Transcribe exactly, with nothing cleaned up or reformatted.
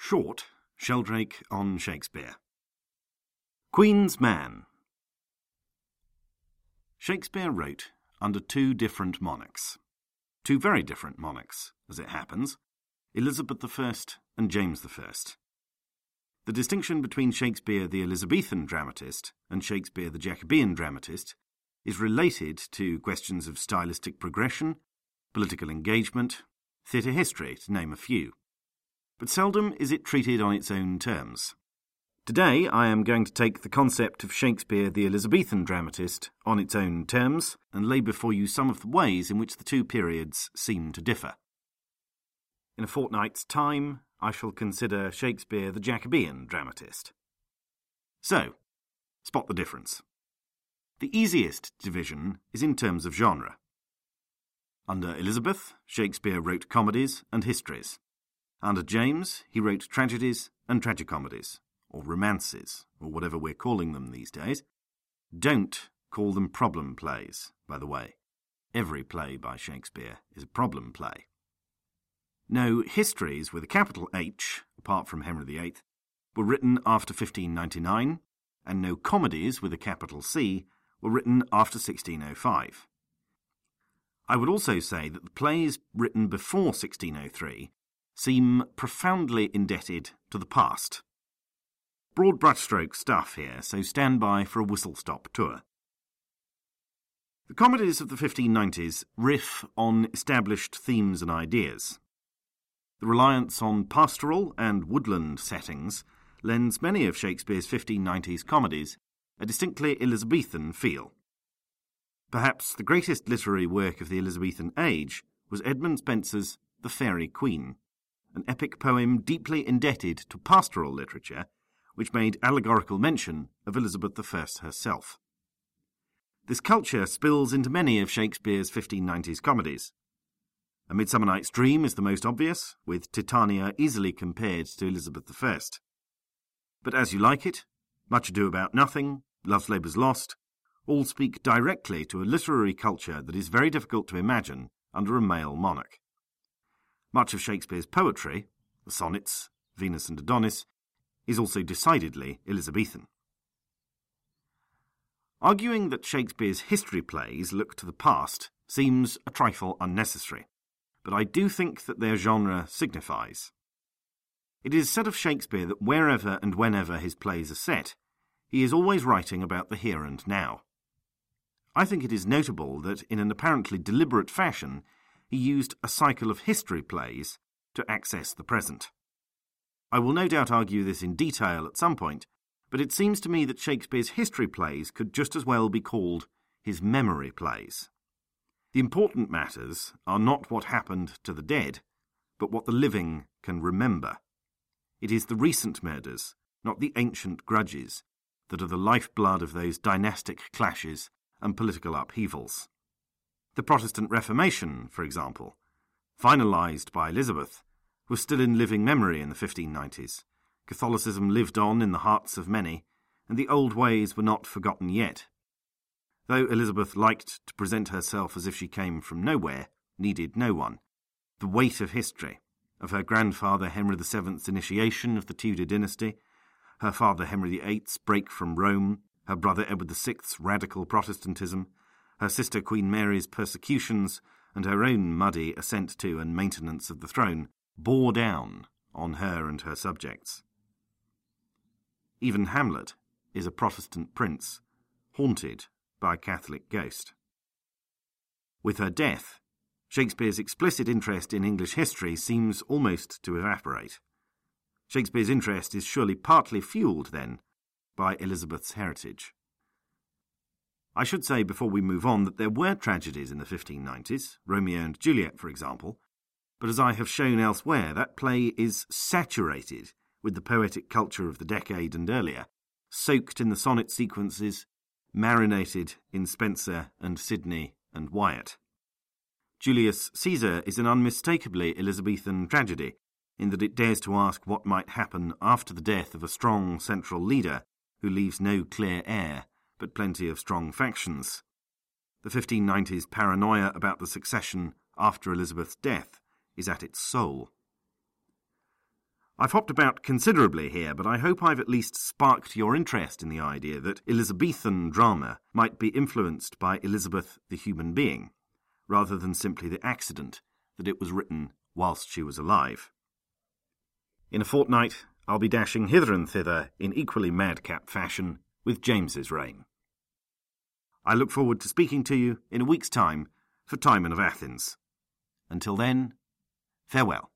Short, Sheldrake on Shakespeare. Queen's Man. Shakespeare wrote under two different monarchs. Two very different monarchs, as it happens, Elizabeth the First and James the First. The distinction between Shakespeare the Elizabethan dramatist and Shakespeare the Jacobean dramatist is related to questions of stylistic progression, political engagement, theatre history, to name a few. But seldom is it treated on its own terms. Today I am going to take the concept of Shakespeare the Elizabethan dramatist on its own terms and lay before you some of the ways in which the two periods seem to differ. In a fortnight's time, I shall consider Shakespeare the Jacobean dramatist. So, spot the difference. The easiest division is in terms of genre. Under Elizabeth, Shakespeare wrote comedies and histories. Under James, he wrote tragedies and tragicomedies, or romances, or whatever we're calling them these days. Don't call them problem plays, by the way. Every play by Shakespeare is a problem play. No histories with a capital H, apart from Henry the Eighth, were written after fifteen ninety-nine, and no comedies with a capital C were written after sixteen oh five. I would also say that the plays written before sixteen oh three seem profoundly indebted to the past. Broad brushstroke stuff here, so stand by for a whistle-stop tour. The comedies of the fifteen nineties riff on established themes and ideas. The reliance on pastoral and woodland settings lends many of Shakespeare's fifteen nineties comedies a distinctly Elizabethan feel. Perhaps the greatest literary work of the Elizabethan age was Edmund Spenser's The Faerie Queene, an epic poem deeply indebted to pastoral literature, which made allegorical mention of Elizabeth the First herself. This culture spills into many of Shakespeare's fifteen nineties comedies. A Midsummer Night's Dream is the most obvious, with Titania easily compared to Elizabeth the First. But As You Like It, Much Ado About Nothing, Love's Labour's Lost, all speak directly to a literary culture that is very difficult to imagine under a male monarch. Much of Shakespeare's poetry, the sonnets, Venus and Adonis, is also decidedly Elizabethan. Arguing that Shakespeare's history plays look to the past seems a trifle unnecessary, but I do think that their genre signifies. It is said of Shakespeare that wherever and whenever his plays are set, he is always writing about the here and now. I think it is notable that in an apparently deliberate fashion he used a cycle of history plays to access the present. I will no doubt argue this in detail at some point, but it seems to me that Shakespeare's history plays could just as well be called his memory plays. The important matters are not what happened to the dead, but what the living can remember. It is the recent murders, not the ancient grudges, that are the lifeblood of those dynastic clashes and political upheavals. The Protestant Reformation, for example, finalised by Elizabeth, was still in living memory in the fifteen nineties. Catholicism lived on in the hearts of many, and the old ways were not forgotten yet. Though Elizabeth liked to present herself as if she came from nowhere, needed no one, the weight of history, of her grandfather Henry the Seventh's initiation of the Tudor dynasty, her father Henry the Eighth's break from Rome, her brother Edward the Sixth's radical Protestantism, her sister Queen Mary's persecutions, and her own muddy ascent to and maintenance of the throne bore down on her and her subjects. Even Hamlet is a Protestant prince, haunted by a Catholic ghost. With her death, Shakespeare's explicit interest in English history seems almost to evaporate. Shakespeare's interest is surely partly fuelled, then, by Elizabeth's heritage. I should say before we move on that there were tragedies in the fifteen nineties, Romeo and Juliet, for example, but as I have shown elsewhere, that play is saturated with the poetic culture of the decade and earlier, soaked in the sonnet sequences, marinated in Spenser and Sidney and Wyatt. Julius Caesar is an unmistakably Elizabethan tragedy, in that it dares to ask what might happen after the death of a strong central leader who leaves no clear heir, but plenty of strong factions. The fifteen nineties paranoia about the succession after Elizabeth's death is at its soul. I've hopped about considerably here, but I hope I've at least sparked your interest in the idea that Elizabethan drama might be influenced by Elizabeth the human being, rather than simply the accident that it was written whilst she was alive. In a fortnight, I'll be dashing hither and thither in equally madcap fashion with James's reign. I look forward to speaking to you in a week's time for Timon of Athens. Until then, farewell.